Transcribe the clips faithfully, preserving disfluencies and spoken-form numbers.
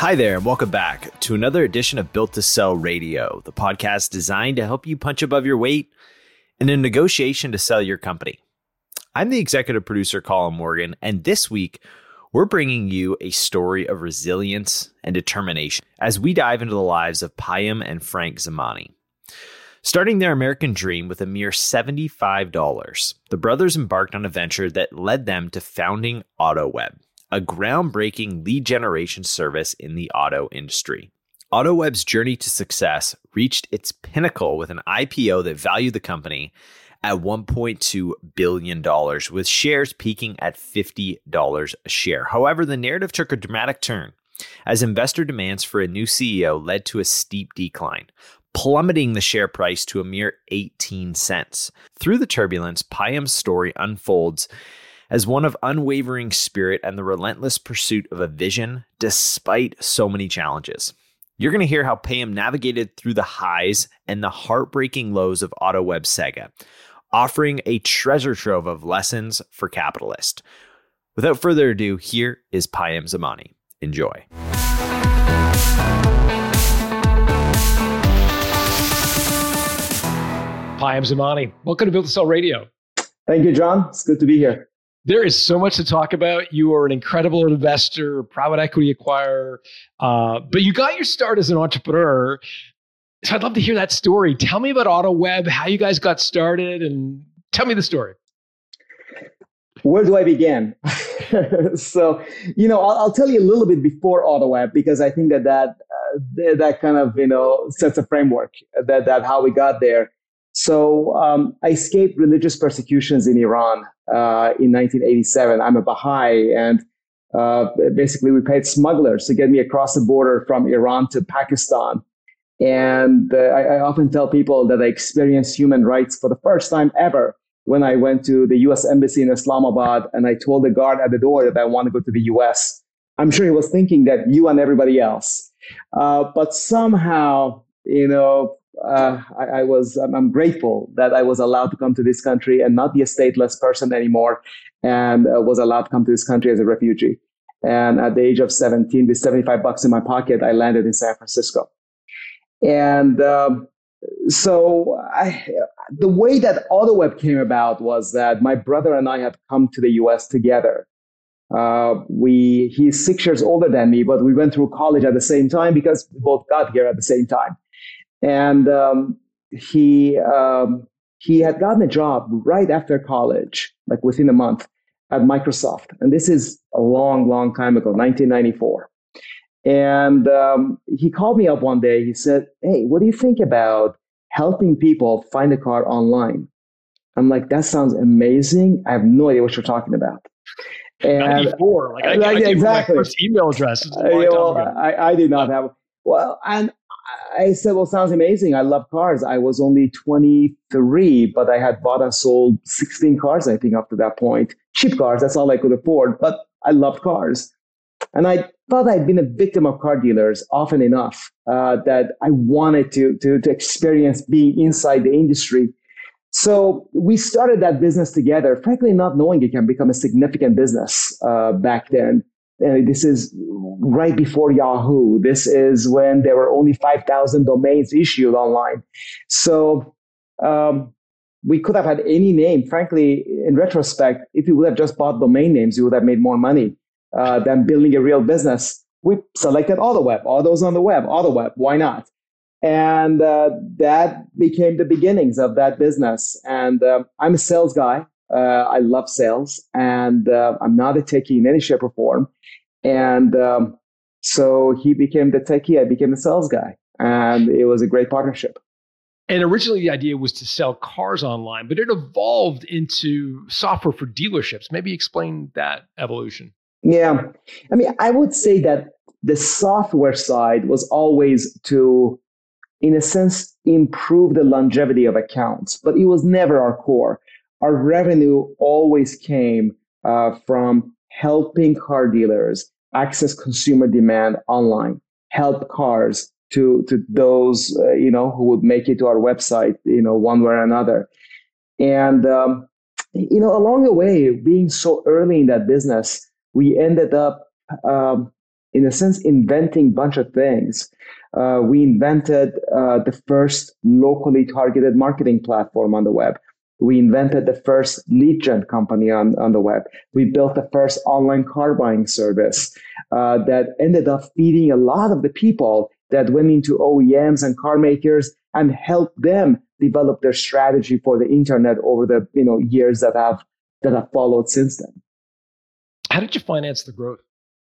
Hi there, and welcome back to another edition of Built to Sell Radio, the podcast designed to help you punch above your weight in a negotiation to sell your company. I'm the executive producer, Colin Morgan, and this week, we're bringing you a story of resilience and determination as we dive into the lives of Payam and Frank Zamani. Starting their American dream with a mere seventy-five dollars, the brothers embarked on a venture that led them to founding AutoWeb, a groundbreaking lead generation service in the auto industry. AutoWeb's journey to success reached its pinnacle with an I P O that valued the company at one point two billion dollars, with shares peaking at fifty dollars a share. However, the narrative took a dramatic turn as investor demands for a new C E O led to a steep decline, plummeting the share price to a mere eighteen cents. Through the turbulence, Payam's story unfolds as one of unwavering spirit and the relentless pursuit of a vision despite so many challenges. You're going to hear how Payam navigated through the highs and the heartbreaking lows of AutoWeb's saga, offering a treasure trove of lessons for capitalists. Without further ado, here is Payam Zamani. Enjoy. Payam Zamani, welcome to Built to Sell Radio. Thank you, John. It's good to be here. There is so much to talk about. You are an incredible investor, private equity acquirer, uh, but you got your start as an entrepreneur. So I'd love to hear that story. Tell me about AutoWeb, how you guys got started, and tell me the story. Where do I begin? so, you know, I'll, I'll tell you a little bit before AutoWeb, because I think that that, uh, that kind of, you know, sets a framework that, that how we got there. So um, I escaped religious persecutions in Iran uh, in nineteen eighty-seven. I'm a Baha'i, and uh, basically we paid smugglers to get me across the border from Iran to Pakistan. And uh, I, I often tell people that I experienced human rights for the first time ever when I went to the U S Embassy in Islamabad, and I told the guard at the door that I want to go to the U S. I'm sure he was thinking that you and everybody else. Uh, but somehow, you know, Uh, I, I was, I'm grateful that I was allowed to come to this country and not be a stateless person anymore, and uh, was allowed to come to this country as a refugee. And at the age of seventeen, with seventy-five bucks in my pocket, I landed in San Francisco. And um, so I, the way that AutoWeb came about was that my brother and I had come to the U S together. Uh, we, he's six years older than me, but we went through college at the same time because we both got here at the same time. And um, he um, he had gotten a job right after college, like within a month, at Microsoft. And this is a long, long time ago, nineteen ninety-four. And um, he called me up one day. He said, "Hey, what do you think about helping people find a car online?" I'm like, "That sounds amazing. I have no idea what you're talking about." And ninety-four, like I, like, I gave exactly. my first email address. It's a long uh, time well, ago. I, I did not have. Well, and I said, "Well, sounds amazing. I love cars." I was only twenty-three, but I had bought and sold sixteen cars, I think, up to that point. Cheap cars, that's all I could afford, but I loved cars. And I thought I'd been a victim of car dealers often enough uh, that I wanted to, to, to experience being inside the industry. So we started that business together, frankly, not knowing it can become a significant business uh, back then. And this is right before Yahoo. This is when there were only five thousand domains issued online. So um, we could have had any name. Frankly, in retrospect, if you would have just bought domain names, you would have made more money uh, than building a real business. We selected AutoWeb, Autos on the web, AutoWeb, why not? And uh, that became the beginnings of that business. And uh, I'm a sales guy. Uh, I love sales, and uh, I'm not a techie in any shape or form. And um, so he became the techie, I became the sales guy, and it was a great partnership. And originally the idea was to sell cars online, but it evolved into software for dealerships. Maybe explain that evolution. Yeah. I mean, I would say that the software side was always to, in a sense, improve the longevity of accounts, but it was never our core. Our revenue always came uh, from helping car dealers access consumer demand online, help cars to to those uh, you know who would make it to our website, you know, one way or another. And um, you know, along the way, being so early in that business, we ended up um, in a sense, inventing a bunch of things. Uh, we invented uh, the first locally targeted marketing platform on the web. We invented the first lead gen company on, on the web. We built the first online car buying service uh, that ended up feeding a lot of the people that went into O E Ms and car makers and helped them develop their strategy for the internet over the you know years that have that have followed since then. How did you finance the growth?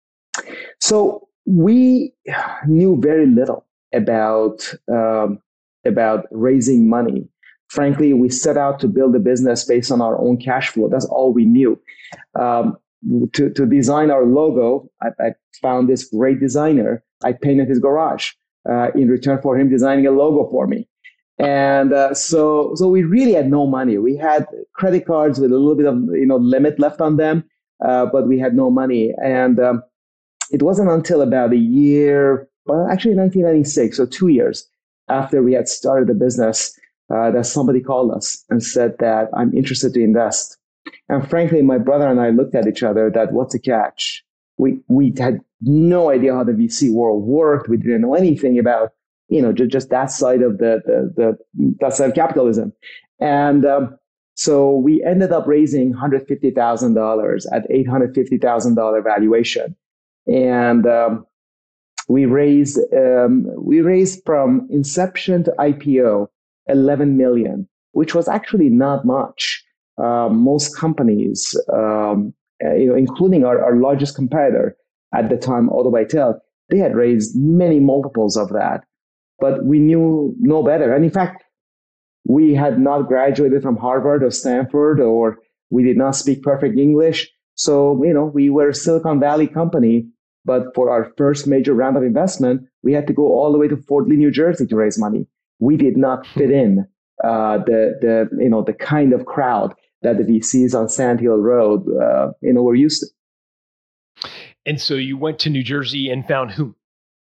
So we knew very little about um, about raising money. Frankly, we set out to build a business based on our own cash flow. That's all we knew. Um, to, to design our logo, I, I found this great designer. I painted his garage uh, in return for him designing a logo for me. And uh, so, so we really had no money. We had credit cards with a little bit of you know limit left on them, uh, but we had no money. And um, it wasn't until about a year, well, actually nineteen ninety-six, so two years after we had started the business, uh, that somebody called us and said that I'm interested to invest. And frankly, my brother and I looked at each other that what's the catch? We we had no idea how the V C world worked. We didn't know anything about you know just, just that side of the, the the that side of capitalism. And um, so we ended up raising one hundred fifty thousand dollars at eight hundred fifty thousand dollars valuation. And um, we raised um, we raised from inception to I P O eleven million, which was actually not much. Uh, most companies, um, you know, including our, our largest competitor at the time, AutoBytel, they had raised many multiples of that. But we knew no better. And in fact, we had not graduated from Harvard or Stanford, or we did not speak perfect English. So, you know, we were a Silicon Valley company. But for our first major round of investment, we had to go all the way to Fort Lee, New Jersey to raise money. We did not fit in uh, the the you know the kind of crowd that the V Cs on Sand Hill Road uh, you know were used to. And so you went to New Jersey and found whom?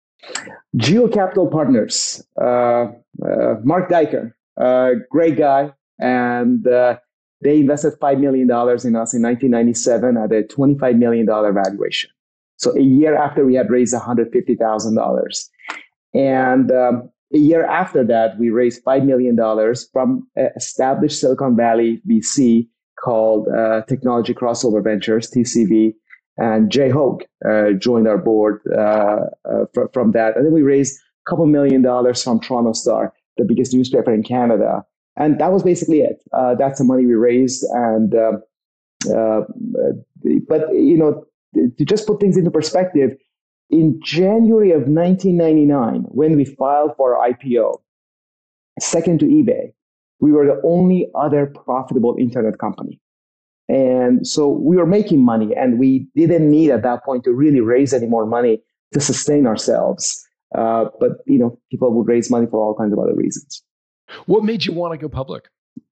Geo Capital Partners, uh, uh, Mark Diker, uh, great guy, and uh, they invested five million dollars in us in nineteen ninety-seven at a twenty-five million dollars valuation. So a year after we had raised one hundred fifty thousand dollars. And um, a year after that, we raised five million dollars from an established Silicon Valley V C called uh, Technology Crossover Ventures, T C V. And Jay Hogue uh, joined our board uh, uh, fr- from that. And then we raised a couple million dollars from Toronto Star, the biggest newspaper in Canada. And that was basically it. Uh, that's the money we raised. And uh, uh, but, you know, to just put things into perspective, in January of nineteen ninety-nine, when we filed for our I P O, second to eBay, we were the only other profitable internet company. And so we were making money, and we didn't need at that point to really raise any more money to sustain ourselves. Uh, but, you know, people would raise money for all kinds of other reasons. What made you want to go public?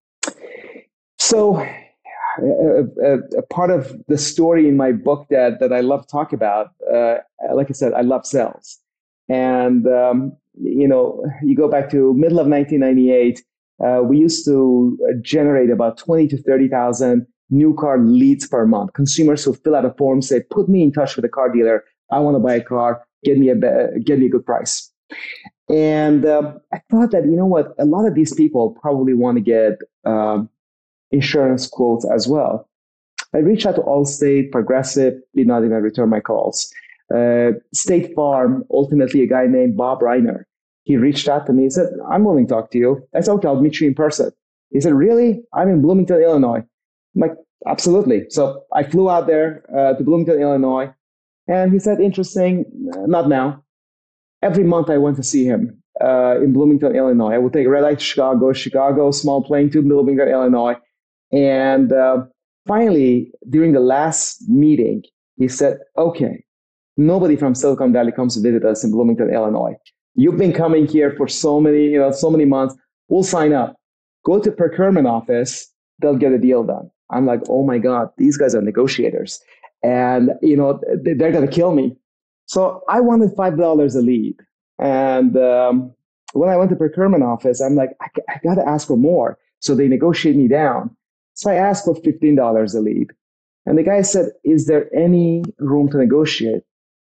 So a, a, a part of the story in my book that, that I love to talk about, uh, like I said, I love sales. And, um, you know, you go back to middle of nineteen ninety-eight, uh, we used to generate about twenty to thirty thousand new car leads per month. Consumers who fill out a form, say, put me in touch with a car dealer. I want to buy a car. Get me a, get me a good price. And um, I thought that, you know what, a lot of these people probably want to get um, insurance quotes as well. I reached out to Allstate, Progressive, did not even return my calls. Uh, State Farm, ultimately a guy named Bob Reiner. He reached out to me. He said, I'm willing to talk to you. I said, okay, I'll meet you in person. He said, really? I'm in Bloomington, Illinois. I'm like, absolutely. So I flew out there uh, to Bloomington, Illinois. And he said, interesting, not now. Every month I went to see him uh, in Bloomington, Illinois. I would take a red eye to Chicago, Chicago, small plane to Bloomington, Illinois. And uh, finally, during the last meeting, he said, okay, nobody from Silicon Valley comes to visit us in Bloomington, Illinois. You've been coming here for so many, you know, so many months. We'll sign up. Go to procurement office. They'll get a deal done. I'm like, oh my God, these guys are negotiators. And, you know, they're going to kill me. So I wanted five dollars a lead. And um, when I went to procurement office, I'm like, I, I got to ask for more. So they negotiate me down. So I asked for fifteen dollars a lead. And the guy said, is there any room to negotiate?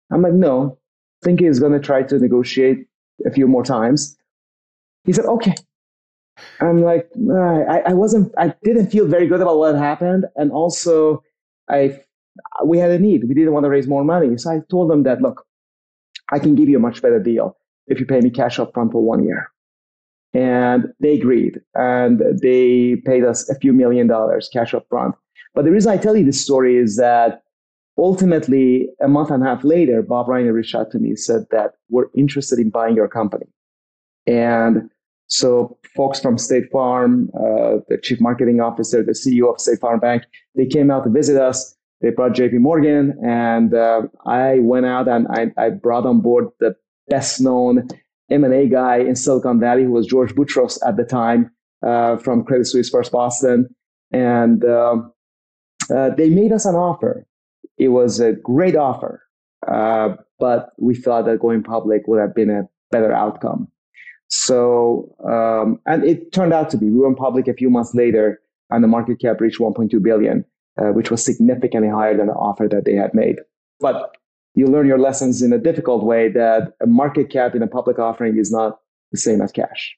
I'm like, no, thinking he's going to try to negotiate a few more times. He said, okay. I'm like, I, I wasn't, I didn't feel very good about what happened. And also I, we had a need. We didn't want to raise more money. So I told them that, look, I can give you a much better deal if you pay me cash up front for one year. And they agreed, and they paid us a few million dollars cash up front. But the reason I tell you this story is that ultimately, a month and a half later, Bob Reiner reached out to me and said that we're interested in buying your company. And so folks from State Farm, uh, the chief marketing officer, the C E O of State Farm Bank, they came out to visit us. They brought J P Morgan, and uh, I went out and I, I brought on board the best known M and A guy in Silicon Valley, who was George Boutros at the time, uh, from Credit Suisse First Boston. And um, uh, they made us an offer. It was a great offer, uh, but we thought that going public would have been a better outcome. So, um, and it turned out to be. We went public a few months later, and the market cap reached one point two billion dollars, uh, which was significantly higher than the offer that they had made. But you learn your lessons in a difficult way, that a market cap in a public offering is not the same as cash.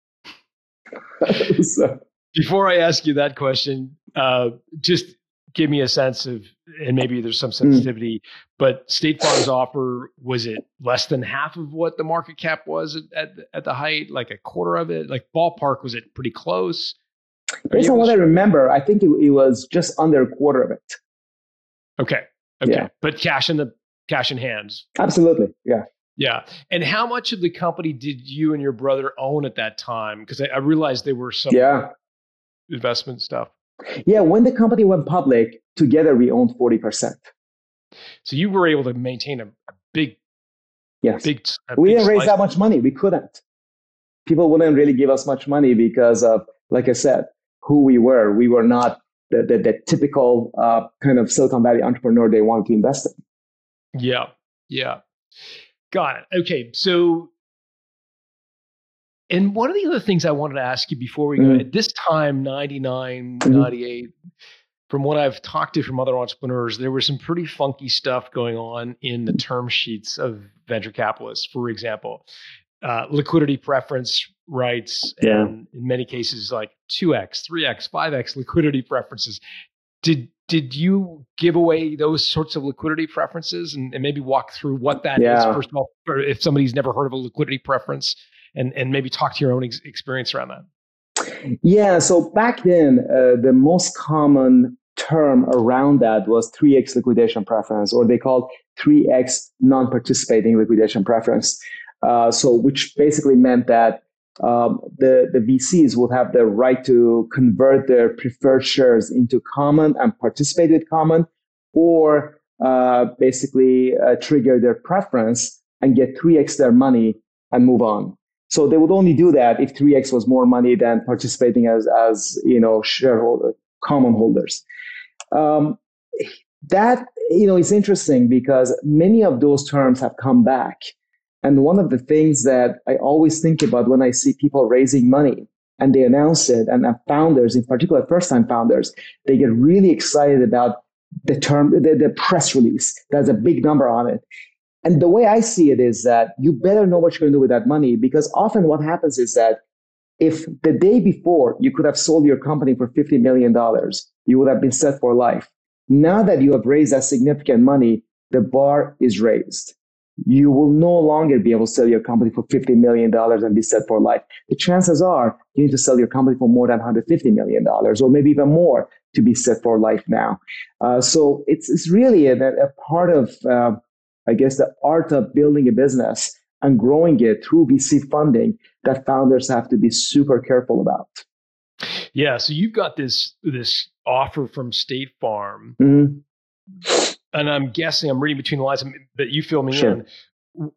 So. Before I ask you that question, uh, just give me a sense of, and maybe there's some sensitivity, mm. but State Farm's offer, was it less than half of what the market cap was at, at, at the height, like a quarter of it? Like ballpark, was it pretty close? Based on what I remember, I think it, it was just under a quarter of it. Okay. Okay. Yeah. But cash in the cash in hands. Absolutely. Yeah. Yeah. And how much of the company did you and your brother own at that time? Because I, I realized there were some yeah. investment stuff. Yeah. When the company went public, together we owned forty percent. So you were able to maintain a, a big, yes. big. A we big didn't raise slice. that much money. We couldn't. People wouldn't really give us much money because of, like I said, who we were. We were not the, the, the typical uh, kind of Silicon Valley entrepreneur they wanted to invest in. Yeah. Yeah. Got it. Okay. So, and one of the other things I wanted to ask you before we go, mm. at this time, ninety-nine, mm-hmm. ninety-eight, from what I've talked to from other entrepreneurs, there was some pretty funky stuff going on in the term sheets of venture capitalists. For example, uh, liquidity preference rights, yeah. and in many cases, like two X, three X, five X liquidity preferences. Did Did you give away those sorts of liquidity preferences, and, and maybe walk through what that yeah. is, first of all, or if somebody's never heard of a liquidity preference, and, and maybe talk to your own ex- experience around that? Yeah, so back then, uh, the most common term around that was three X liquidation preference, or they called three X non-participating liquidation preference. Uh, so which basically meant that Um, the, the V Cs would have the right to convert their preferred shares into common and participate with common, or uh, basically uh, trigger their preference and get three X their money and move on. So they would only do that if three X was more money than participating as, as you know, shareholder, common holders. Um, that, you know, is interesting because many of those terms have come back. And one of the things that I always think about when I see people raising money and they announce it, and founders, in particular first-time founders, they get really excited about the term, the, the press release. There's a big number on it. And the way I see it is that you better know what you're going to do with that money, because often what happens is that if the day before you could have sold your company for fifty million dollars, you would have been set for life. Now that you have raised that significant money, the bar is raised. You will no longer be able to sell your company for fifty million dollars and be set for life. The chances are you need to sell your company for more than one hundred fifty million dollars, or maybe even more, to be set for life now. Uh, so it's it's really a, a part of, uh, I guess, the art of building a business and growing it through V C funding that founders have to be super careful about. Yeah. So you've got this this offer from State Farm. Mm-hmm. And I'm guessing, I'm reading between the lines, that you fill me sure. in.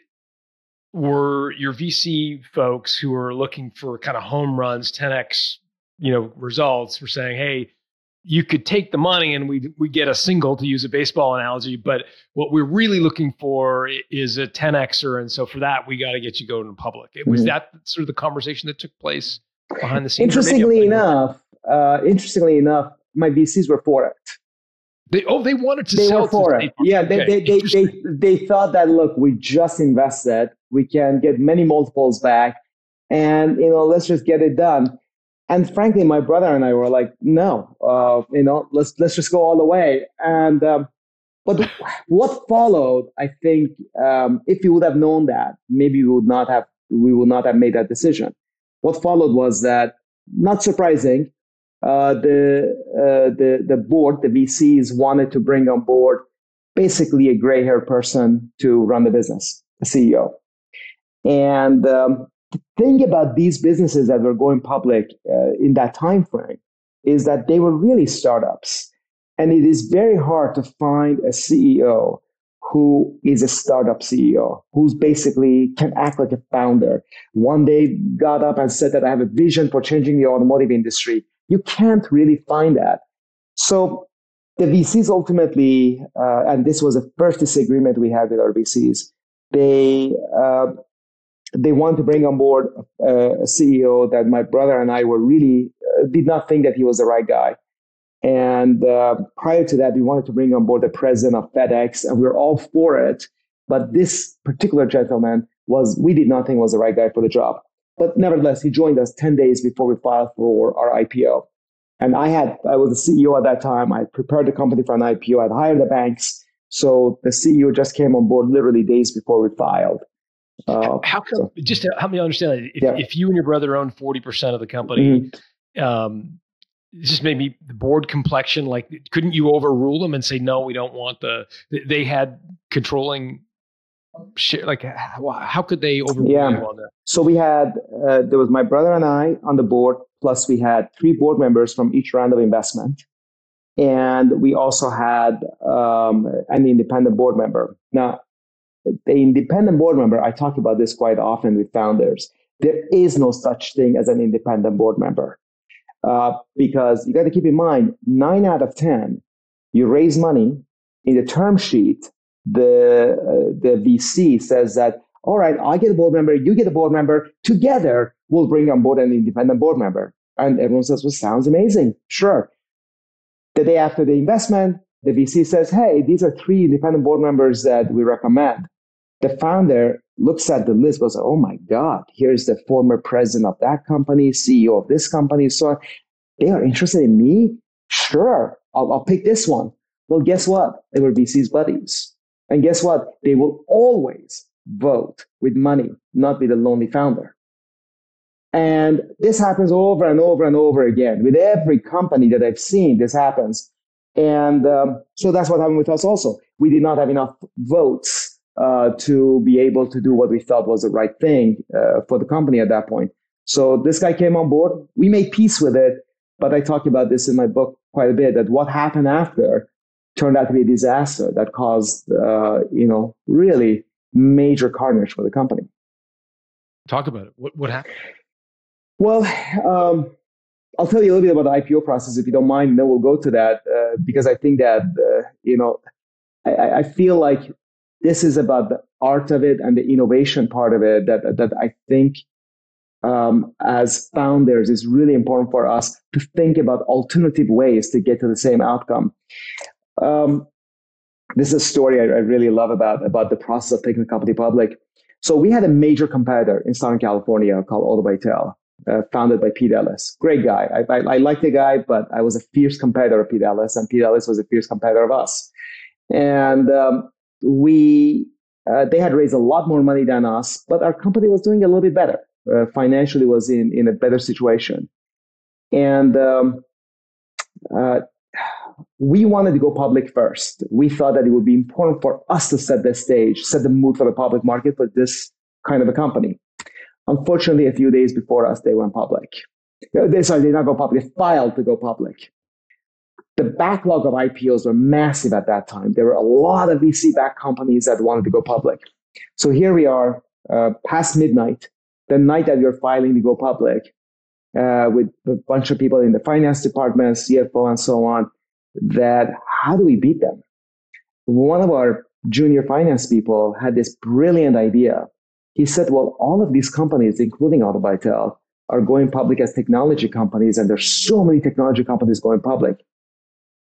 Were your V C folks who are looking for kind of home runs, ten X, you know, results, were saying, hey, you could take the money and we we get a single, to use a baseball analogy, but what we're really looking for is a ten Xer, and so for that we got to get you going in public. It was mm-hmm. that sort of the conversation that took place behind the scenes. Interestingly enough, uh, interestingly enough, my V Cs were for it. They oh, they wanted to they sell were for to it. State Farm. Yeah, they, Okay. they, they, they, they thought that, look, we just invested. We can get many multiples back. And, you know, let's just get it done. And frankly, my brother and I were like, no, uh, you know, let's let's just go all the way. And um, but what followed, I think, um, if we would have known that, maybe we would not have we would not have made that decision. What followed was that, not surprising, uh, the uh, the the board, the V Cs, wanted to bring on board basically a gray-haired person to run the business, a C E O. And um, the thing about these businesses that were going public uh, in that time frame is that they were really startups. And it is very hard to find a C E O who is a startup C E O, who's basically can act like a founder. One day got up and said that I have a vision for changing the automotive industry. You can't really find that. So the V Cs ultimately, uh, and this was the first disagreement we had with our V Cs, they uh, they wanted to bring on board a, a C E O that my brother and I were really uh, did not think that he was the right guy. And uh, prior to that, we wanted to bring on board the president of FedEx, and we were all for it. But this particular gentleman was, we did not think was the right guy for the job. But nevertheless, he joined us ten days before we filed for our I P O. And I had, I was the C E O at that time. I prepared the company for an I P O. I'd hired the banks. So the C E O just came on board literally days before we filed. Uh, How come, so, just to help me understand, if, yeah. if you and your brother own forty percent of the company, mm-hmm. um, just maybe the board complexion, like, couldn't you overrule them and say, no, we don't want the, they had controlling share, like, how, how could they overrule yeah. you on that? So we had, uh, there was my brother and I on the board, plus we had three board members from each round of investment. And we also had um, an independent board member. Now, the independent board member, I talk about this quite often with founders. There is no such thing as an independent board member. Uh, because you got to keep in mind, nine out of ten, you raise money in the term sheet. The uh, the V C says that, all right, I get a board member, you get a board member. Together, we'll bring on board an independent board member. And everyone says, well, sounds amazing. Sure. The day after the investment, the V C says, hey, these are three independent board members that we recommend. The founder looks at the list, goes, oh my God, here's the former president of that company, C E O of this company. So they are interested in me? Sure, I'll, I'll pick this one. Well, guess what? They were V C's buddies. And guess what? They will always vote with money, not with a lonely founder. And this happens over and over and over again. With every company that I've seen, this happens. And um, so that's what happened with us also. We did not have enough votes Uh, to be able to do what we thought was the right thing uh, for the company at that point. So this guy came on board. We made peace with it, but I talk about this in my book quite a bit, that what happened after turned out to be a disaster that caused, uh, you know, really major carnage for the company. Talk about it. What, what happened? Well, um, I'll tell you a little bit about the I P O process, if you don't mind, and then we'll go to that, uh, because I think that, uh, you know, I, I feel like this is about the art of it and the innovation part of it that, that I think um, as founders is really important for us to think about alternative ways to get to the same outcome. Um, this is a story I, I really love about, about the process of taking the company public. So we had a major competitor in Southern California called AutoBytel, uh, founded by Pete Ellis. Great guy. I, I, I like the guy, but I was a fierce competitor of Pete Ellis, and Pete Ellis was a fierce competitor of us. And um, we uh, they had raised a lot more money than us, but our company was doing a little bit better. Uh, financially was in, in a better situation. And um, uh, we wanted to go public first. We thought that it would be important for us to set the stage, set the mood for the public market for this kind of a company. Unfortunately, a few days before us, they went public. They, sorry, they did not go public. They filed to go public. The backlog of I P Os were massive at that time. There were a lot of V C-backed companies that wanted to go public. So here we are, uh, past midnight, the night that we were filing to go public, uh, with a bunch of people in the finance department, C F O, and so on, that how do we beat them? One of our junior finance people had this brilliant idea. He said, well, all of these companies, including AutoBytel, are going public as technology companies, and there's so many technology companies going public.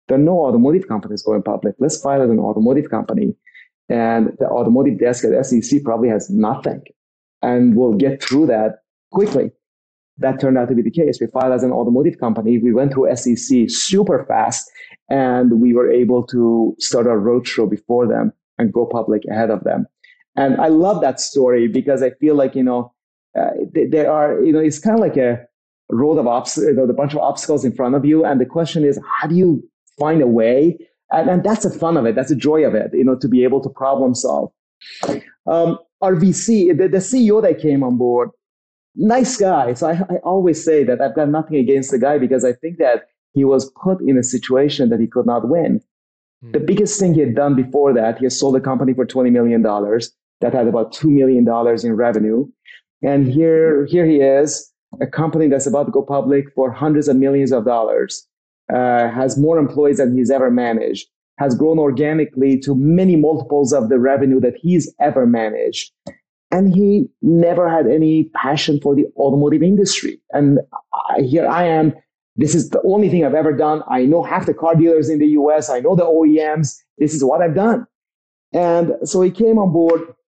there are no automotive companies going public. Let's file as an automotive company. And the automotive desk at S E C probably has nothing. And we'll get through that quickly. That turned out to be the case. We filed as an automotive company. We went through S E C super fast, and we were able to start our roadshow before them and go public ahead of them. And I love that story because I feel like, you know, uh, there are, you know, it's kind of like a road of obstacles, you know, a bunch of obstacles in front of you. And the question is, how do you find a way? And, and that's the fun of it. That's the joy of it, you know, to be able to problem solve. Um, our V C, the, the C E O that came on board, nice guy. So I, I always say that I've got nothing against the guy because I think that he was put in a situation that he could not win. Mm. The biggest thing he had done before that, he had sold a company for twenty million dollars that had about two million dollars in revenue. And here, here he is, a company that's about to go public for hundreds of millions of dollars, uh, has more employees than he's ever managed, has grown organically to many multiples of the revenue that he's ever managed. And he never had any passion for the automotive industry. And I, here I am. This is the only thing I've ever done. I know half the car dealers in the U S. I know the O E Ms. This is what I've done. And so he came on board.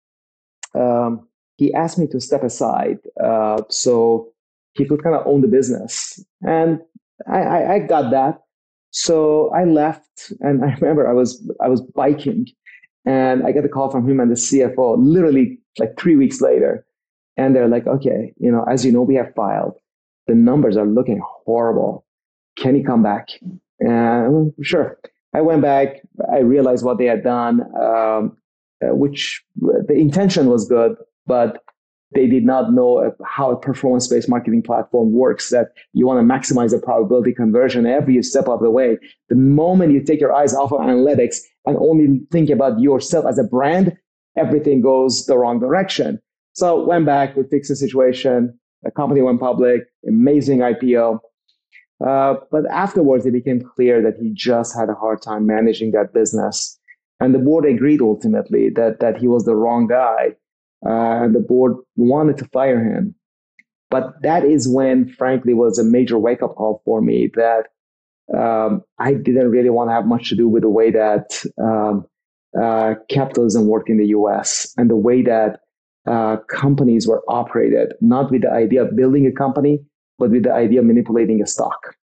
Um, he asked me to step aside uh, so he could kind of own the business. And I, I, I got that. So I left, and I remember I was I was biking, and I got a call from him and the C F O literally like three weeks later. And they're like, okay, you know, as you know, we have filed. The numbers are looking horrible. Can you come back? And sure. I went back. I realized what they had done, um, which the intention was good, but they did not know how a performance-based marketing platform works, that you want to maximize the probability conversion every step of the way. The moment you take your eyes off of analytics and only think about yourself as a brand, everything goes the wrong direction. So went back, we fixed the situation. The company went public, amazing I P O. Uh, but afterwards, it became clear that he just had a hard time managing that business. And the board agreed ultimately that, that he was the wrong guy. Uh, and the board wanted to fire him. But that is when, frankly, was a major wake-up call for me that um, I didn't really want to have much to do with the way that um, uh, capitalism worked in the U S and the way that uh, companies were operated, not with the idea of building a company, but with the idea of manipulating a stock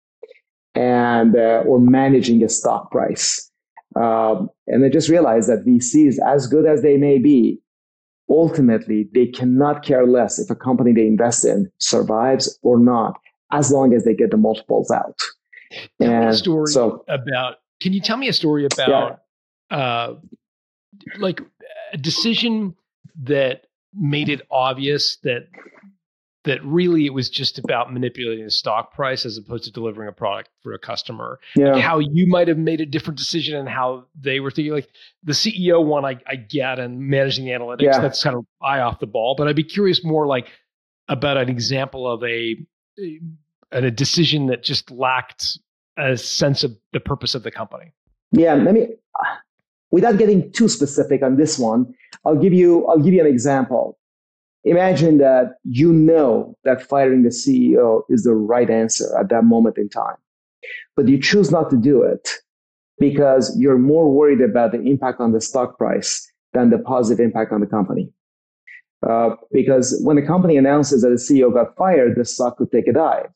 and uh, or managing a stock price. Um, and I just realized that V Cs, as good as they may be, ultimately, they cannot care less if a company they invest in survives or not, as long as they get the multiples out. Tell and me a story so, about, can you tell me a story about yeah. uh, like a decision that made it obvious that that really it was just about manipulating the stock price as opposed to delivering a product for a customer? Yeah. Like how you might have made a different decision and how they were thinking. Like the C E O one, I, I get, and managing the analytics, yeah. that's kind of eye off the ball. But I'd be curious more like about an example of a, a, a decision that just lacked a sense of the purpose of the company. Yeah, let me, without getting too specific on this one, I'll give you, I'll give you an example. Imagine that you know that firing the C E O is the right answer at that moment in time, but you choose not to do it because you're more worried about the impact on the stock price than the positive impact on the company. Uh, because when a company announces that the C E O got fired, the stock could take a dive.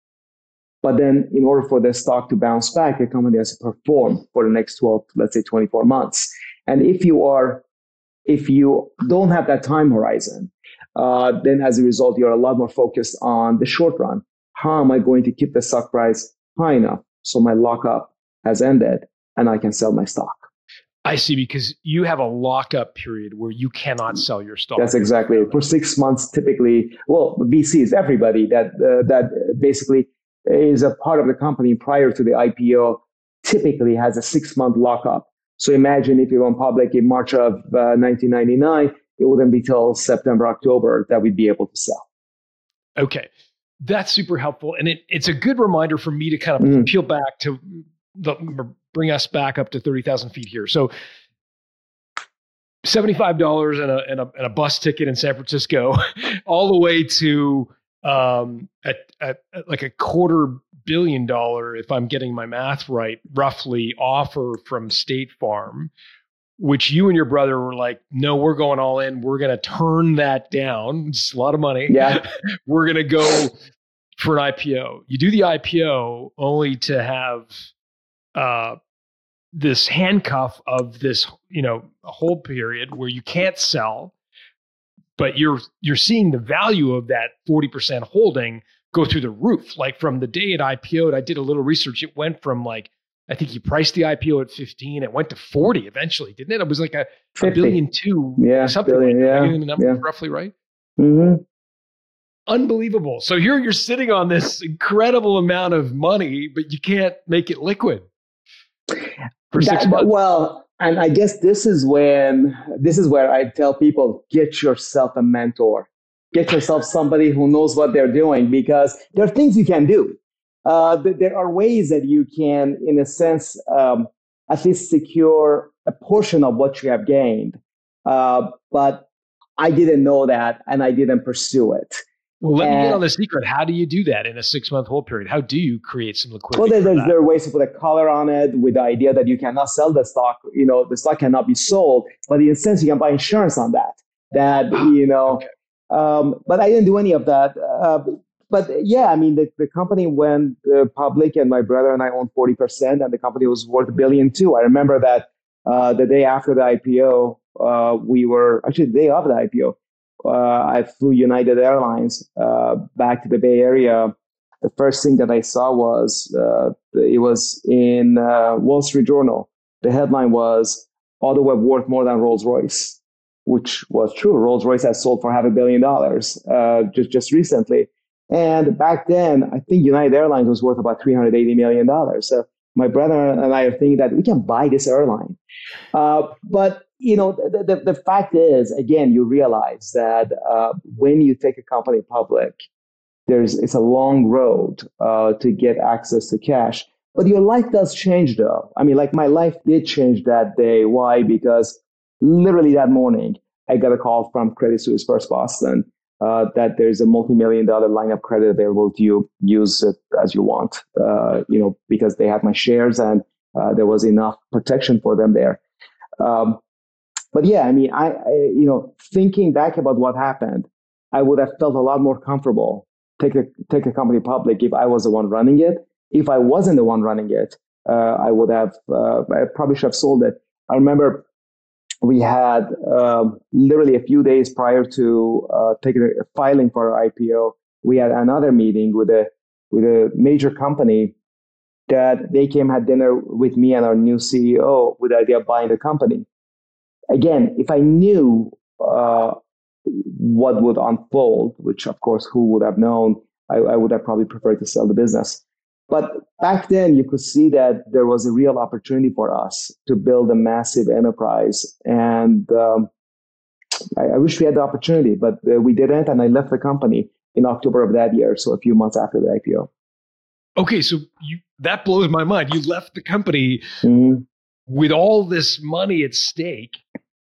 But then in order for the stock to bounce back, the company has to perform for the next twelve, let's say twenty-four months. And if you are, if you don't have that time horizon, Uh, then as a result, you're a lot more focused on the short run. How am I going to keep the stock price high enough so my lockup has ended and I can sell my stock? I see, because you have a lockup period where you cannot sell your stock. That's exactly it. For six months, typically, well, V Cs, everybody that uh, that basically is a part of the company prior to the I P O typically has a six-month lockup. So imagine if you went public in March of uh, nineteen ninety-nine, it wouldn't be till September, October that we'd be able to sell. Okay. That's super helpful. And it, it's a good reminder for me to kind of mm. peel back to the, bring us back up to thirty thousand feet here. So seventy-five dollars and a, and a, and a bus ticket in San Francisco, all the way to um, a, a, like a quarter billion dollar, if I'm getting my math right, roughly offer from State Farm, which you and your brother were like, no, we're going all in. We're going to turn that down. It's a lot of money. Yeah. We're going to go for an I P O. You do the I P O only to have uh, this handcuff of this, you know, a hold period where you can't sell, but you're you're seeing the value of that forty percent holding go through the roof. Like from the day it I P O'd, I did a little research. It went from like, I think you priced the I P O at fifteen. It went to forty eventually, didn't it? It was like a, a billion two, yeah, something billion, like that. yeah, Are you getting the number yeah. roughly right? Mm-hmm. Unbelievable. So here you're sitting on this incredible amount of money, but you can't make it liquid for that, six months. Well, and I guess this is when this is where I tell people, get yourself a mentor. Get yourself somebody who knows what they're doing, because there are things you can do. Uh, there are ways that you can, in a sense, um, at least secure a portion of what you have gained. Uh, but I didn't know that, and I didn't pursue it. Well, let and, me get on the secret. How do you do that in a six-month hold period? How do you create some liquidity? Well, there, that? there are ways to put a collar on it with the idea that you cannot sell the stock. You know, the stock cannot be sold, but in a sense, you can buy insurance on that. That, you know, okay. um, but I didn't do any of that. Uh, but yeah, I mean, the, the company went uh, public, and my brother and I owned forty percent, and the company was worth a billion too. I remember that uh, the day after the I P O, uh, we were actually the day of the I P O. Uh, I flew United Airlines uh, back to the Bay Area. The first thing that I saw was uh, it was in uh, Wall Street Journal. The headline was AutoWeb worth more than Rolls-Royce, which was true. Rolls-Royce has sold for half a billion dollars uh, just just recently. And back then, I think United Airlines was worth about three hundred eighty million dollars. So my brother and I are thinking that we can buy this airline. Uh, but, you know, the, the, the fact is, again, you realize that uh, when you take a company public, there's it's a long road uh, to get access to cash. But your life does change, though. I mean, like my life did change that day. Why? Because literally that morning, I got a call from Credit Suisse First Boston uh, that there's a multi-million dollar line of credit available to you. Use it as you want, uh, you know, because they had my shares and uh, there was enough protection for them there. Um, but yeah, I mean, I, I, you know, thinking back about what happened, I would have felt a lot more comfortable take a take a company public if I was the one running it. If I wasn't the one running it, uh, I would have uh, I probably should have sold it. I remember we had um, literally a few days prior to uh, taking a filing for our I P O, we had another meeting with a with a major company that they came had dinner with me and our new C E O with the idea of buying the company. Again, if I knew uh, what would unfold, which of course who would have known, I, I would have probably preferred to sell the business. But back then you could see that there was a real opportunity for us to build a massive enterprise. And um, I, I wish we had the opportunity, but uh, we didn't. And I left the company in October of that year, so a few months after the I P O. Okay, so you, that blows my mind. You left the company mm-hmm. with all this money at stake.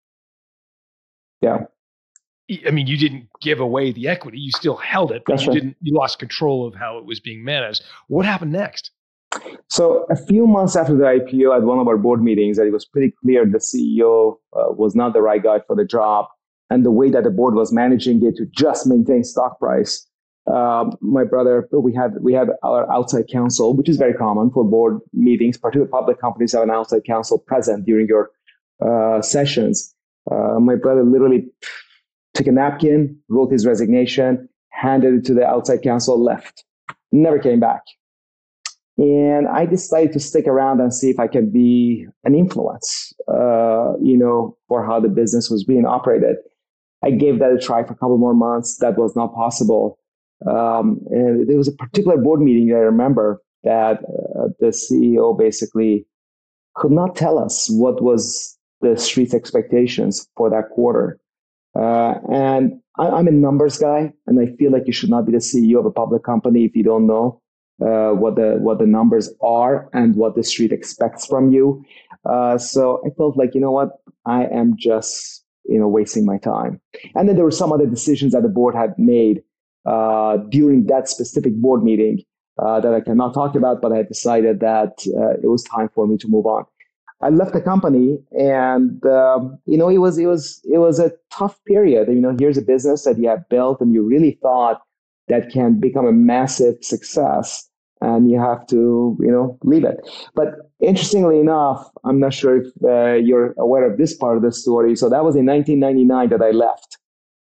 Yeah. I mean, you didn't give away the equity. You still held it, but That's you right. didn't. You lost control of how it was being managed. What happened next? So a few months after the I P O, at one of our board meetings, that it was pretty clear the C E O uh, was not the right guy for the job, and the way that the board was managing it to just maintain stock price. Uh, my brother, we had we had our outside counsel, which is very common for board meetings. Particularly public companies have an outside counsel present during your uh, sessions. Uh, my brother literally took a napkin, wrote his resignation, handed it to the outside counsel, left, never came back. And I decided to stick around and see if I could be an influence, uh, you know, for how the business was being operated. I gave that a try for a couple more months. That was not possible. Um, and there was a particular board meeting that I remember that uh, the C E O basically could not tell us what was the street's expectations for that quarter. Uh, and I, I'm a numbers guy, and I feel like you should not be the C E O of a public company if you don't know uh, what the what the numbers are and what the street expects from you. Uh, so I felt like, you know what, I am just you know wasting my time. And then there were some other decisions that the board had made uh, during that specific board meeting uh, that I cannot talk about, but I decided that uh, it was time for me to move on. I left the company, and um, you know, it was it was it was a tough period. You know, here's a business that you have built, and you really thought that can become a massive success, and you have to, you know, leave it. But interestingly enough, I'm not sure if uh, you're aware of this part of the story. So that was in nineteen ninety-nine that I left.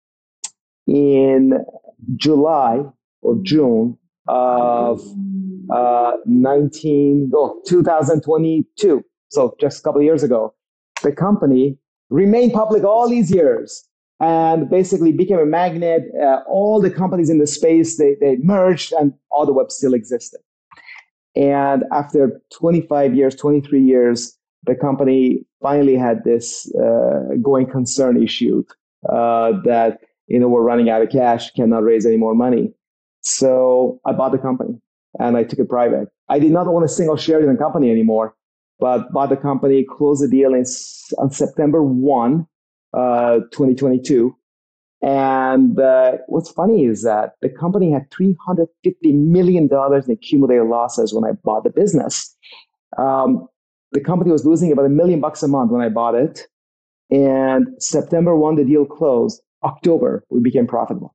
In July or June of uh, nineteen, oh, two thousand twenty-two. So just a couple of years ago, the company remained public all these years and basically became a magnet. Uh, all the companies in the space, they, they merged, and AutoWeb still existed. And after twenty-five years, twenty-three years, the company finally had this uh, going concern issue uh, that, you know, we're running out of cash, cannot raise any more money. So I bought the company and I took it private. I did not own a single share in the company anymore, but bought the company, closed the deal in, on September first, uh, twenty twenty-two. And uh, what's funny is that the company had three hundred fifty million dollars in accumulated losses when I bought the business. Um, the company was losing about a million bucks a month when I bought it. And September first, the deal closed. October, we became profitable.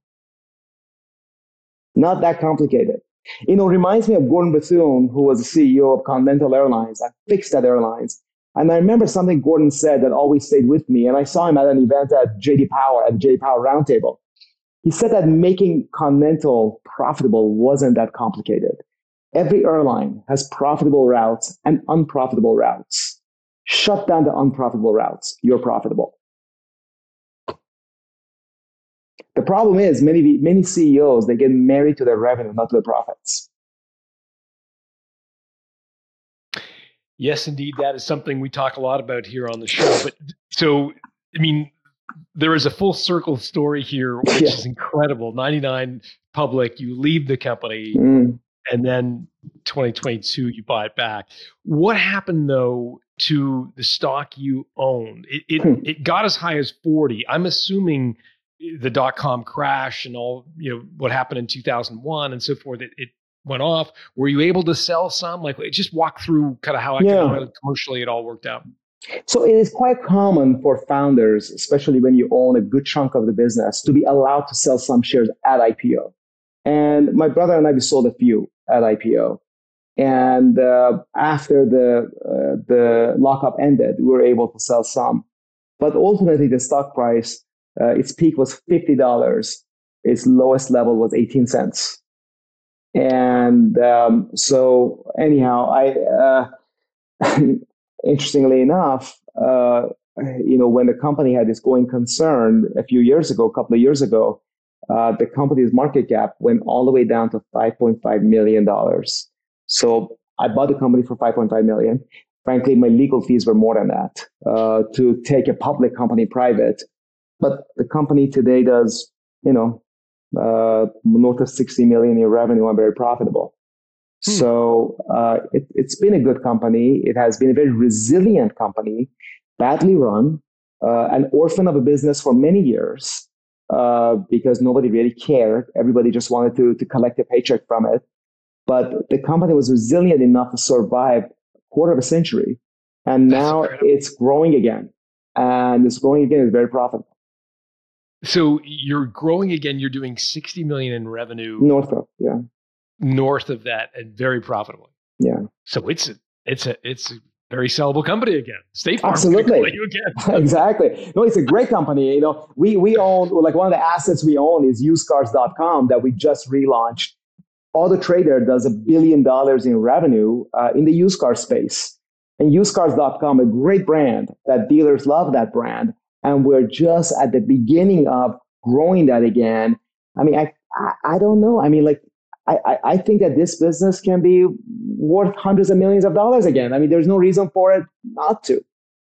Not that complicated. You know, reminds me of Gordon Bethune, who was the C E O of Continental Airlines. I fixed that airlines. And I remember something Gordon said that always stayed with me. And I saw him at an event at J D Power, at the J D Power Roundtable. He said that making Continental profitable wasn't that complicated. Every airline has profitable routes and unprofitable routes. Shut down the unprofitable routes. You're profitable. The problem is many, many C E Os, they get married to their revenue, not to their profits. Yes, indeed. That is something we talk a lot about here on the show. But so, I mean, there is a full circle story here, which yeah. is incredible. ninety-nine public, you leave the company, mm. and then twenty twenty-two, you buy it back. What happened, though, to the stock you owned? It it, hmm. it got as high as forty. I'm assuming the dot-com crash and all, you know, what happened in two thousand one and so forth, it, it went off. Were you able to sell some? Like, just walk through kind of how economically, yeah. commercially it all worked out. So it is quite common for founders, especially when you own a good chunk of the business, to be allowed to sell some shares at I P O. And my brother and I, we sold a few at I P O. And uh, after the uh, the lockup ended, we were able to sell some. But ultimately, the stock price, uh, its peak was fifty dollars. Its lowest level was eighteen cents. And um, so anyhow, I uh, interestingly enough, uh, you know, when the company had this going concern a few years ago, a couple of years ago, uh, the company's market cap went all the way down to five point five million dollars. So I bought the company for five point five million dollars. Frankly, my legal fees were more than that uh, to take a public company private. But the company today does, you know, uh, north of sixty million in revenue and very profitable. Hmm. So uh, it, it's been a good company. It has been a very resilient company, badly run, uh, an orphan of a business for many years uh, because nobody really cared. Everybody just wanted to, to collect a paycheck from it. But the company was resilient enough to survive a quarter of a century. And That's now incredible. It's growing again. And it's growing again. It's very profitable. So you're growing again. You're doing sixty million in revenue. North of, yeah. North of that, and very profitably. Yeah. So it's a, it's a, it's a very sellable company again. State Farm. Absolutely. You again. Exactly. No, it's a great company. You know, we, we own, like one of the assets we own is used cars dot com that we just relaunched. Auto Trader does a billion dollars in revenue uh, in the used car space. And used cars dot com, a great brand that dealers love that brand. And we're just at the beginning of growing that again. I mean, I I, I don't know. I mean, like, I, I think that this business can be worth hundreds of millions of dollars again. I mean, there's no reason for it not to.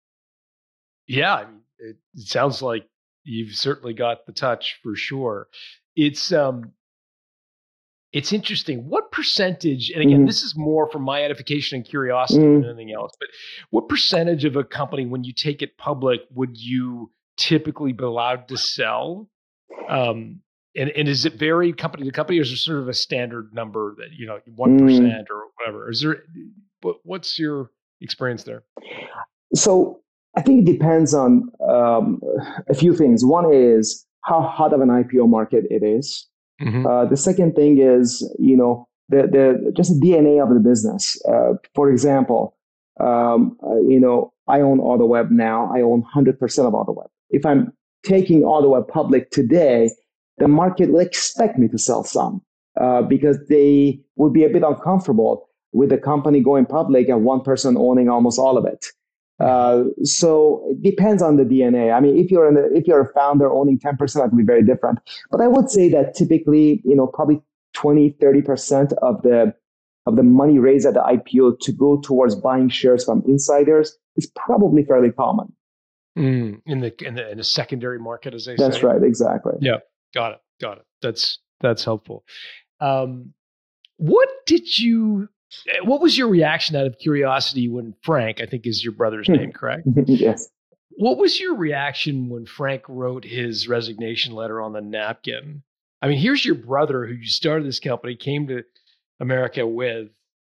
Yeah, I mean, it, it sounds like you've certainly got the touch for sure. It's um, it's interesting. What percentage, and again, mm-hmm. this is more for my edification and curiosity mm-hmm. than anything else, but what percentage of a company, when you take it public, would you typically be allowed to sell? Um, and, and is it vary company to company, or is there sort of a standard number that, you know, one percent mm. or whatever? Is there, what, what's your experience there? So I think it depends on um, a few things. One is how hot of an I P O market it is. Mm-hmm. Uh, the second thing is, you know, the the just the D N A of the business. Uh, for example, um, uh, you know, I own AutoWeb now. I own one hundred percent of AutoWeb. If I'm taking AutoWeb public today, the market will expect me to sell some uh, because they would be a bit uncomfortable with the company going public and one person owning almost all of it. Uh, so it depends on the D N A. I mean, if you're in the, if you're a founder owning ten percent, that can be very different. But I would say that typically, you know, probably twenty, thirty percent of the of the money raised at the I P O to go towards buying shares from insiders is probably fairly common. Mm, in the in the in the secondary market, as they say. That's right, exactly. Yeah, got it, got it. That's that's helpful. Um, what did you? What was your reaction out of curiosity when Frank, I think is your brother's name, correct? Yes. What was your reaction when Frank wrote his resignation letter on the napkin? I mean, here's your brother who you started this company, came to America with,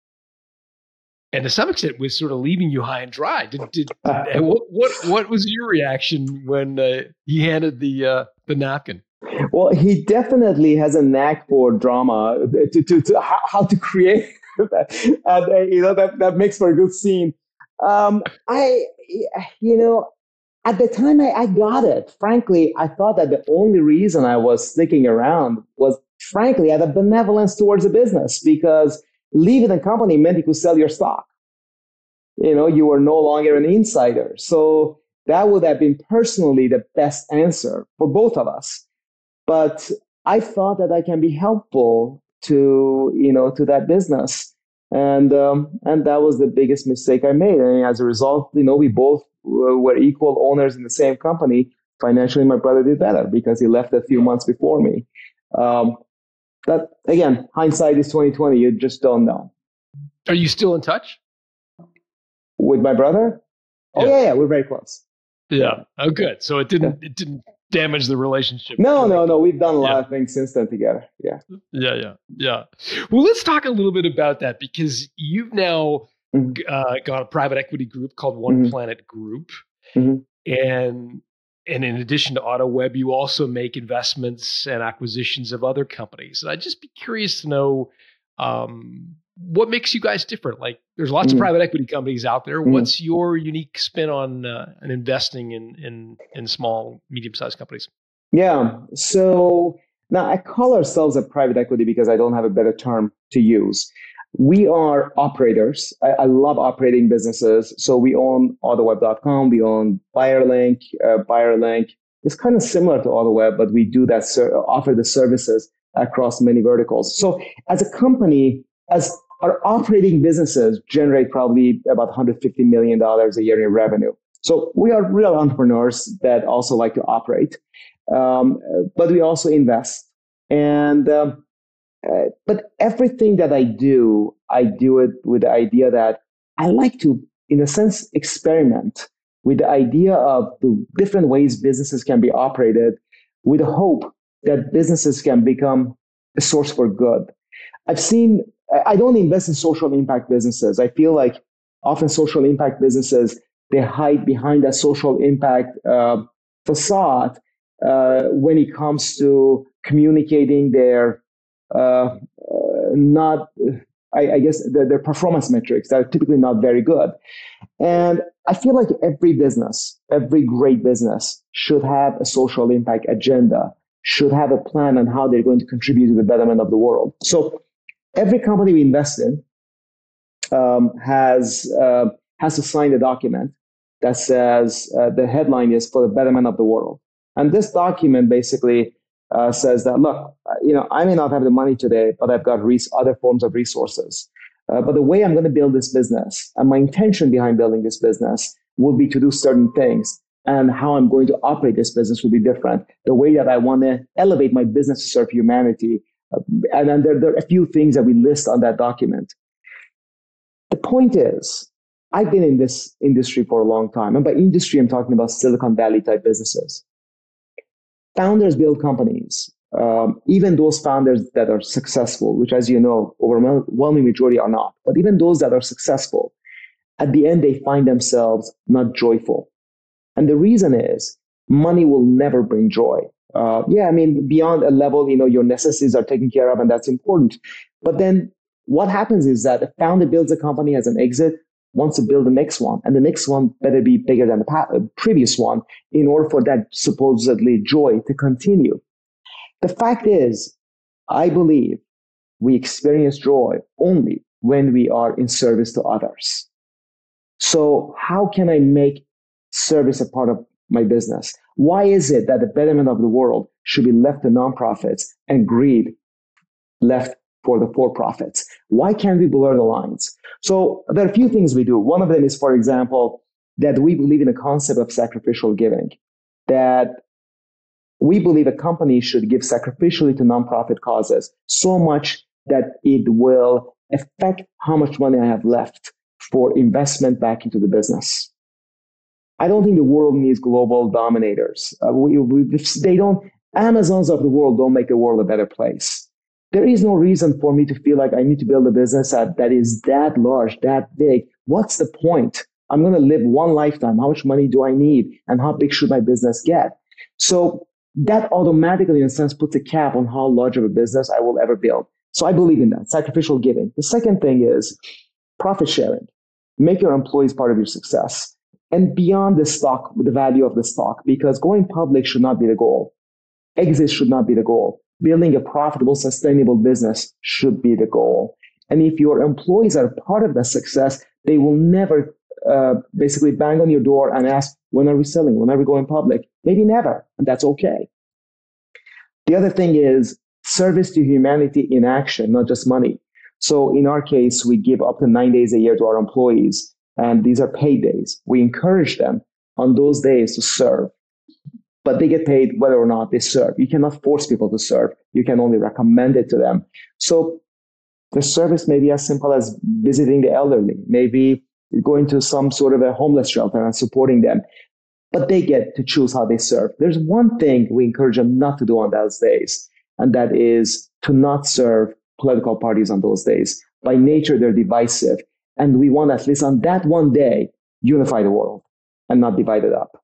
and to some extent was sort of leaving you high and dry. Did, did, did what, what what was your reaction when uh, he handed the uh, the napkin? Well, he definitely has a knack for drama, to, to, to how, how to create that. And, uh, you know, that, that makes for a good scene. Um, I, you know, at the time I, I got it, frankly, I thought that the only reason I was sticking around was, frankly, out of benevolence towards the business, because leaving the company meant you could sell your stock. You know, you were no longer an insider. So that would have been personally the best answer for both of us. But I thought that I can be helpful to, you know, to that business. And um, and that was the biggest mistake I made. And as a result, you know, we both were equal owners in the same company. Financially, my brother did better because he left a few months before me. Um, but again, hindsight is twenty twenty. You just don't know. Are you still in touch with my brother? Oh yeah, yeah, yeah we're very close. Yeah. Oh, good. So it didn't yeah. it didn't damage the relationship. No, no, no. We've done a lot yeah. of things since then together. Yeah. Yeah, yeah, yeah. Well, let's talk a little bit about that, because you've now mm-hmm. uh, got a private equity group called One mm-hmm. Planet Group. Mm-hmm. And and in addition to AutoWeb, you also make investments and acquisitions of other companies. And I'd just be curious to know um, what makes you guys different. Like, there's lots mm-hmm. of private equity companies out there. Mm-hmm. What's your unique spin on uh, on investing in in in small, medium-sized companies? Yeah. So now I call ourselves a private equity because I don't have a better term to use. We are operators. I, I love operating businesses. So we own AutoWeb dot com. We own BuyerLink. Uh, BuyerLink is kind of similar to AutoWeb, but we do that ser- offer the services across many verticals. So as a company, as our operating businesses generate probably about one hundred fifty million dollars a year in revenue. So we are real entrepreneurs that also like to operate, um, but we also invest. And um, uh, but everything that I do, I do it with the idea that I like to, in a sense, experiment with the idea of the different ways businesses can be operated, with the hope that businesses can become a source for good. I've seen. I don't invest in social impact businesses. I feel like often social impact businesses, they hide behind that social impact uh, facade uh, when it comes to communicating their uh, uh, not, I, I guess, their, their performance metrics that are typically not very good. And I feel like every business, every great business should have a social impact agenda, should have a plan on how they're going to contribute to the betterment of the world. So every company we invest in um, has uh, has to sign a document that says uh, the headline is for the betterment of the world. And this document basically uh, says that, look, you know, I may not have the money today, but I've got res- other forms of resources. Uh, but the way I'm going to build this business and my intention behind building this business will be to do certain things. And how I'm going to operate this business will be different. The way that I want to elevate my business to serve humanity. Uh, and then there, there are a few things that we list on that document. The point is, I've been in this industry for a long time. And by industry, I'm talking about Silicon Valley type businesses. Founders build companies. Um, even those founders that are successful, which, as you know, overwhelming majority are not, but even those that are successful, at the end, they find themselves not joyful. And the reason is money will never bring joy. Uh, yeah, I mean, beyond a level, you know, your necessities are taken care of, and that's important. But then what happens is that a founder builds a company, has an exit, wants to build the next one, and the next one better be bigger than the pa- previous one in order for that supposedly joy to continue. The fact is, I believe we experience joy only when we are in service to others. So how can I make service a part of my business? Why is it that the betterment of the world should be left to nonprofits and greed left for the for-profits? Why can't we blur the lines? So there are a few things we do. One of them is, for example, that we believe in a concept of sacrificial giving, that we believe a company should give sacrificially to nonprofit causes so much that it will affect how much money I have left for investment back into the business. I don't think the world needs global dominators. Uh, we, we, they don't, Amazons of the world don't make the world a better place. There is no reason for me to feel like I need to build a business that, that is that large, that big. What's the point? I'm going to live one lifetime. How much money do I need? And how big should my business get? So that automatically, in a sense, puts a cap on how large of a business I will ever build. So I believe in that, sacrificial giving. The second thing is profit sharing. Make your employees part of your success. And beyond the stock, the value of the stock, because going public should not be the goal. Exit should not be the goal. Building a profitable, sustainable business should be the goal. And if your employees are part of that success, they will never uh, basically bang on your door and ask, when are we selling? When are we going public? Maybe never, and that's okay. The other thing is service to humanity in action, not just money. So in our case, we give up to nine days a year to our employees, and these are paid days. We encourage them on those days to serve, but they get paid whether or not they serve. You cannot force people to serve. You can only recommend it to them. So the service may be as simple as visiting the elderly, maybe going to some sort of a homeless shelter and supporting them, but they get to choose how they serve. There's one thing we encourage them not to do on those days, and that is to not serve political parties on those days. By nature, they're divisive. And we want, at least on that one day, unify the world and not divide it up.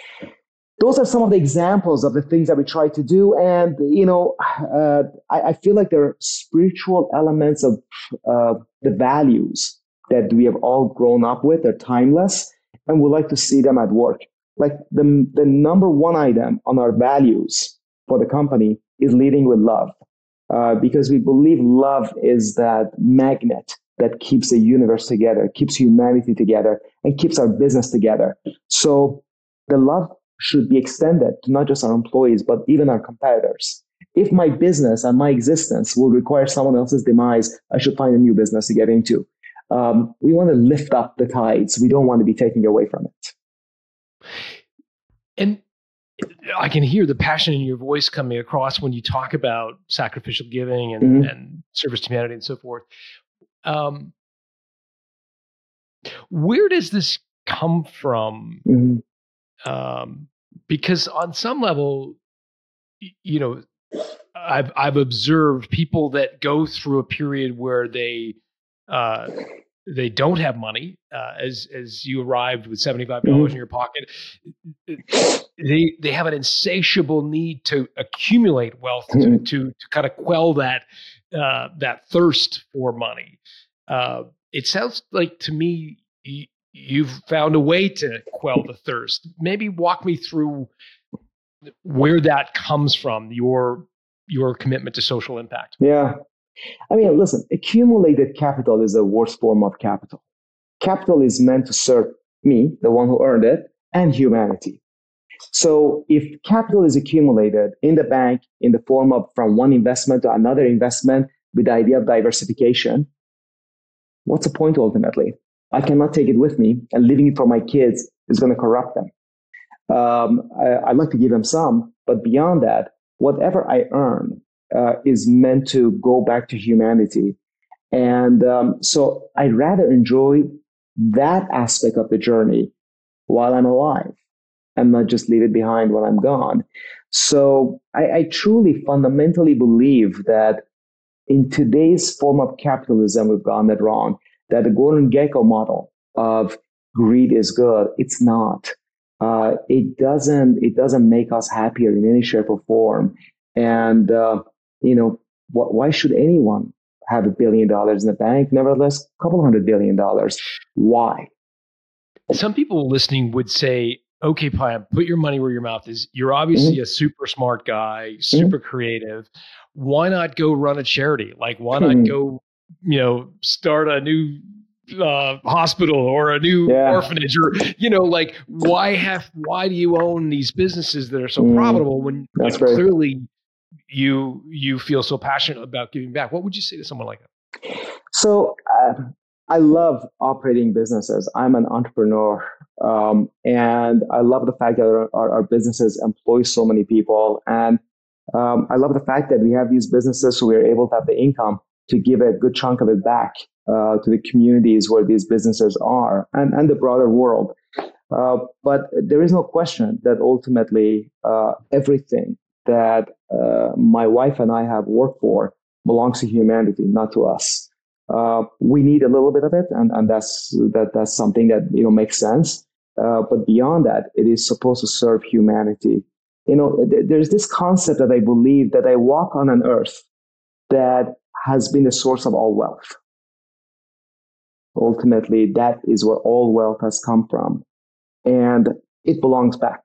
Those are some of the examples of the things that we try to do. And, you know, uh, I, I feel like there are spiritual elements of uh, the values that we have all grown up with. They're timeless, and we like to see them at work. Like the, the number one item on our values for the company is leading with love, uh, because we believe love is that magnet that keeps the universe together, keeps humanity together, and keeps our business together. So the love should be extended to not just our employees, but even our competitors. If my business and my existence will require someone else's demise, I should find a new business to get into. Um, we want to lift up the tides. We don't want to be taking away from it. And I can hear the passion in your voice coming across when you talk about sacrificial giving and, mm-hmm. and service to humanity and so forth. Um, where does this come from? Mm-hmm. Um, because on some level, you know, I've I've observed people that go through a period where they uh, they don't have money, uh, as as you arrived with seventy-five dollars mm-hmm. in your pocket. They they have an insatiable need to accumulate wealth mm-hmm. to, to to kind of quell that uh, that thirst for money. Uh, it sounds like to me y- you've found a way to quell the thirst. Maybe walk me through where that comes from, your your commitment to social impact. Yeah. I mean, listen, accumulated capital is the worst form of capital. Capital is meant to serve me, the one who earned it, and humanity. So if capital is accumulated in the bank in the form of from one investment to another investment with the idea of diversification, what's the point ultimately? I cannot take it with me, and leaving it for my kids is going to corrupt them. Um, I, I'd like to give them some, but beyond that, whatever I earn uh, is meant to go back to humanity. And um, so I'd rather enjoy that aspect of the journey while I'm alive and not just leave it behind when I'm gone. So I, I truly fundamentally believe that in today's form of capitalism, we've gotten it wrong, that the Gordon Gekko model of greed is good. It's not. Uh, it doesn't. It doesn't make us happier in any shape or form. And uh, you know, wh- why should anyone have a billion dollars in the bank? Nevertheless, a couple hundred billion dollars. Why? Some people listening would say, "Okay, Payam, put your money where your mouth is. You're obviously mm-hmm. a super smart guy, super mm-hmm. creative. Why not go run a charity? Like, why not mm-hmm. go, you know, start a new uh, hospital or a new yeah. orphanage, or you know, like why have why do you own these businesses that are so mm, profitable when, when clearly you you feel so passionate about giving back? What would you say to someone like that?" So uh, I love operating businesses. I'm an entrepreneur, um, and I love the fact that our, our, our businesses employ so many people, and um, I love the fact that we have these businesses, so we're able to have the income to give a good chunk of it back uh, to the communities where these businesses are and, and the broader world. Uh, but there is no question that ultimately uh, everything that uh, my wife and I have worked for belongs to humanity, not to us. Uh, we need a little bit of it, and, and that's that that's something that you know makes sense. Uh, but beyond that, it is supposed to serve humanity. You know, th- there's this concept that I believe that I walk on an earth that has been the source of all wealth. Ultimately, that is where all wealth has come from. And it belongs back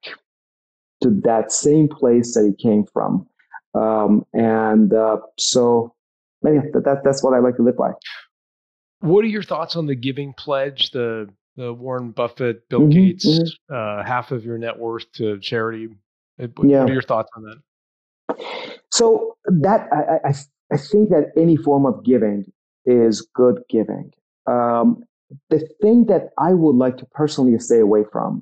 to that same place that it came from. Um, and uh, so yeah, that, that, that's what I like to live by. What are your thoughts on the Giving Pledge, the, the Warren Buffett, Bill mm-hmm, Gates, mm-hmm. Uh, half of your net worth to charity? What, yeah. what are your thoughts on that? So that I, I, I think that any form of giving is good giving. Um, the thing that I would like to personally stay away from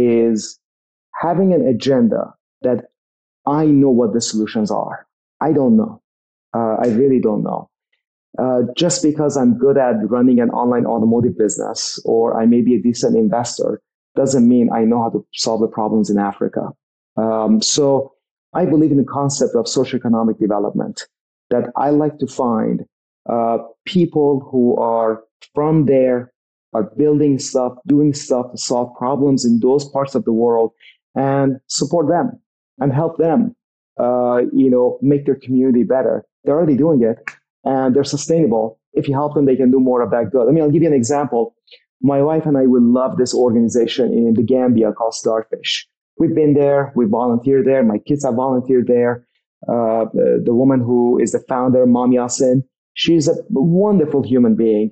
is having an agenda that I know what the solutions are. I don't know. Uh, I really don't know. Uh, just because I'm good at running an online automotive business or I may be a decent investor doesn't mean I know how to solve the problems in Africa. Um, so I believe in the concept of socioeconomic development, that I like to find uh, people who are from there, are building stuff, doing stuff to solve problems in those parts of the world, and support them and help them, uh, you know, make their community better. They're already doing it, and they're sustainable. If you help them, they can do more of that good. I mean, I'll give you an example. My wife and I would love this organization in the Gambia called Starfish. We've been there. We volunteered there. My kids have volunteered there. Uh, the, the woman who is the founder, Mom Yasin, she's a wonderful human being.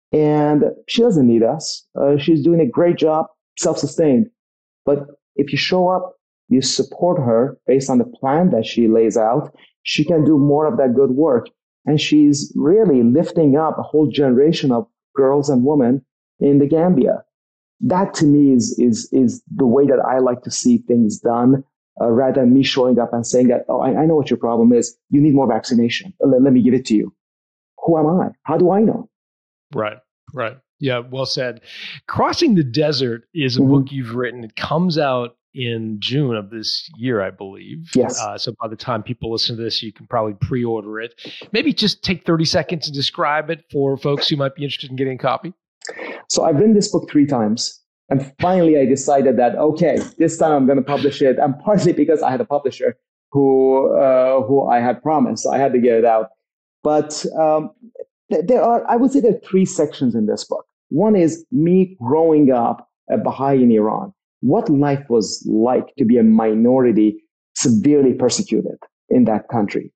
And she doesn't need us. Uh, she's doing a great job, self-sustained. But if you show up, you support her based on the plan that she lays out, she can do more of that good work. And she's really lifting up a whole generation of girls and women in the Gambia. That to me is is is the way that I like to see things done, uh, rather than me showing up and saying that, oh, I, I know what your problem is. You need more vaccination. Let, let me give it to you. Who am I? How do I know? Right, right. Yeah, well said. Crossing the Desert is a mm-hmm. book you've written. It comes out in June of this year, I believe. Yes. Uh, so by the time people listen to this, you can probably pre-order it. Maybe just take thirty seconds to describe it for folks who might be interested in getting a copy. So I've written this book three times. And finally, I decided that, okay, this time I'm going to publish it. And partly because I had a publisher who uh, who I had promised. So I had to get it out. But um, th- there are, I would say there are three sections in this book. One is me growing up a Baha'i in Iran. What life was like to be a minority severely persecuted in that country.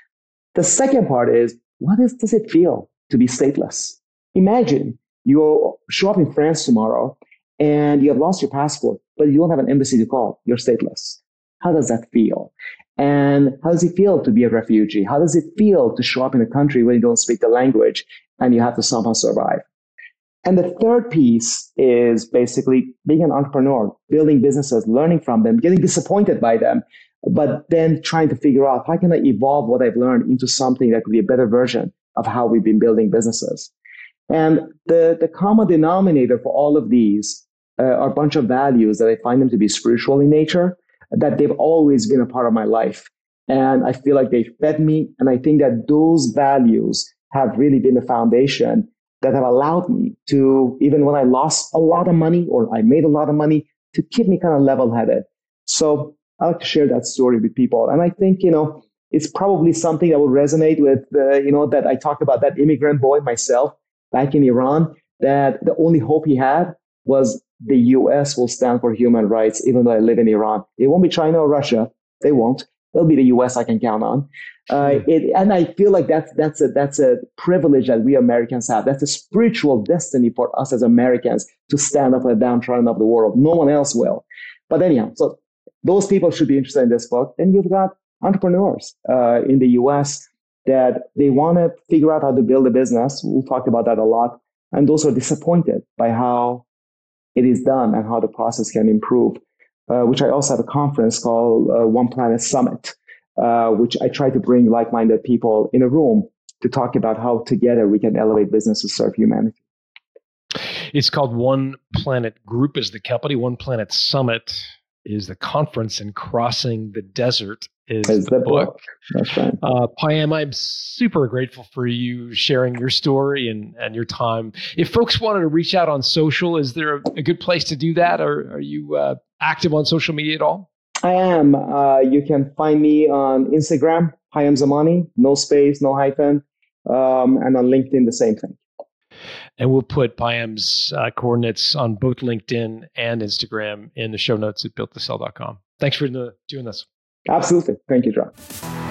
The second part is, what is, does it feel to be stateless? Imagine you show up in France tomorrow and you have lost your passport, but you don't have an embassy to call. You're stateless. How does that feel? And how does it feel to be a refugee? How does it feel to show up in a country where you don't speak the language and you have to somehow survive? And the third piece is basically being an entrepreneur, building businesses, learning from them, getting disappointed by them, but then trying to figure out how can I evolve what I've learned into something that could be a better version of how we've been building businesses. And the, the common denominator for all of these uh, are a bunch of values that I find them to be spiritual in nature. that they've always been a part of my life. And I feel like they fed me. And I think that those values have really been the foundation that have allowed me to, even when I lost a lot of money or I made a lot of money, to keep me kind of level-headed. So I like to share that story with people. And I think, you know, it's probably something that will resonate with, uh, you know, that I talk about that immigrant boy myself back in Iran, that the only hope he had was the U S will stand for human rights, even though I live in Iran. It won't be China or Russia. They won't. It'll be the U S I can count on. Uh, it, and I feel like that's, that's a, that's a privilege that we Americans have. That's a spiritual destiny for us as Americans to stand up for the downtrodden of the world. No one else will. But anyhow, so those people should be interested in this book. Then you've got entrepreneurs uh, in the U S that they want to figure out how to build a business. We'll talk about that a lot. And those are disappointed by how it is done and how the process can improve, uh, which I also have a conference called uh, One Planet Summit, uh, which I try to bring like-minded people in a room to talk about how together we can elevate business to serve humanity. It's called One Planet Group is the company. One Planet Summit is the conference, and Crossing the Desert is Is the, the book. book. That's right. Uh, Payam, I'm super grateful for you sharing your story and, and your time. If folks wanted to reach out on social, is there a, a good place to do that? Or are you uh, active on social media at all? I am. Uh, you can find me on Instagram, Payam Zamani, no space, no hyphen, um, and on LinkedIn, the same thing. And we'll put Payam's uh, coordinates on both LinkedIn and Instagram in the show notes at built to sell dot com. Thanks for the, doing this. Absolutely. Thank you, John.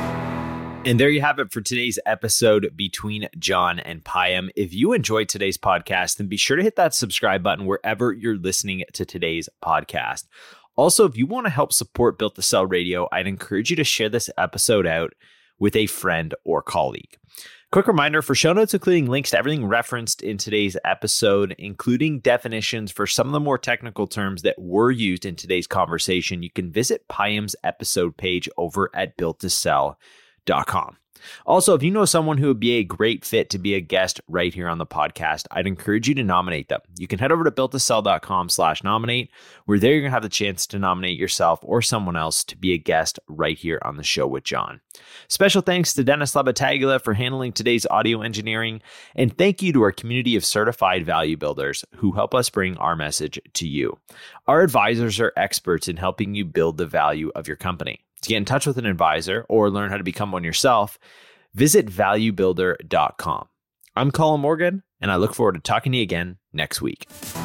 And there you have it for today's episode between John and Payam. If you enjoyed today's podcast, then be sure to hit that subscribe button wherever you're listening to today's podcast. Also, if you want to help support Built to Sell Radio, I'd encourage you to share this episode out with a friend or colleague. Quick reminder, for show notes, including links to everything referenced in today's episode, including definitions for some of the more technical terms that were used in today's conversation, you can visit Payam's episode page over at built to sell dot com. Also, if you know someone who would be a great fit to be a guest right here on the podcast, I'd encourage you to nominate them. You can head over to built to sell dot com slash nominate, where there you're going to have the chance to nominate yourself or someone else to be a guest right here on the show with John. Special thanks to Dennis Labataglia for handling today's audio engineering, and thank you to our community of certified value builders who help us bring our message to you. Our advisors are experts in helping you build the value of your company. To get in touch with an advisor or learn how to become one yourself, visit value builder dot com. I'm Colin Morgan, and I look forward to talking to you again next week.